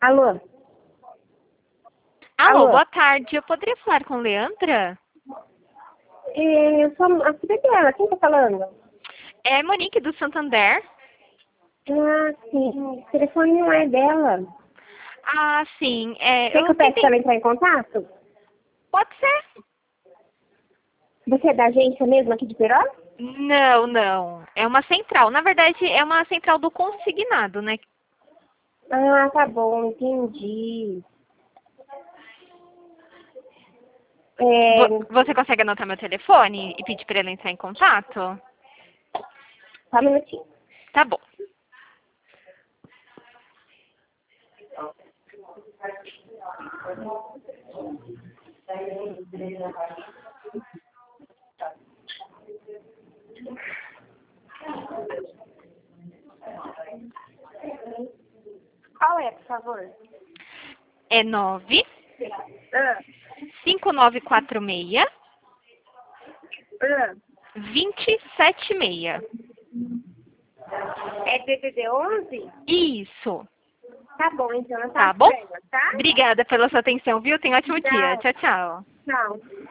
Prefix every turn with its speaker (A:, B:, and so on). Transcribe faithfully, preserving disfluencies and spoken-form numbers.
A: Alô?
B: Alô,
A: Alô?
B: boa tarde. Eu poderia falar com Leandra?
A: É, eu sou a filha dela. Quem tá falando?
B: É Monique do Santander.
A: Ah, sim. O telefone não é dela.
B: Ah, sim. É,
A: Quer que
B: eu
A: eu peça
B: tentei...
A: pra ela entrar em contato?
B: Pode ser?
A: Você é da agência mesmo aqui de Perola?
B: Não, não. É uma central. Na verdade, é uma central do consignado, né?
A: Ah, tá bom. Entendi. É,
B: Vo- Você consegue anotar meu telefone e pedir para ela entrar em contato?
A: só um minutinho.
B: Tá bom.
A: Qual é, por favor?
B: É nove
A: Ah,
B: cinco nove quatro seis
A: ah.
B: dois sete seis.
A: É D D D onze?
B: Isso.
A: Tá bom, então eu
B: Tá
A: passo
B: bom?
A: pra ela, tá?
B: Obrigada pela sua atenção, viu? Tenha um ótimo dia.
A: Tchau.
B: Tchau, tchau.
A: Tchau.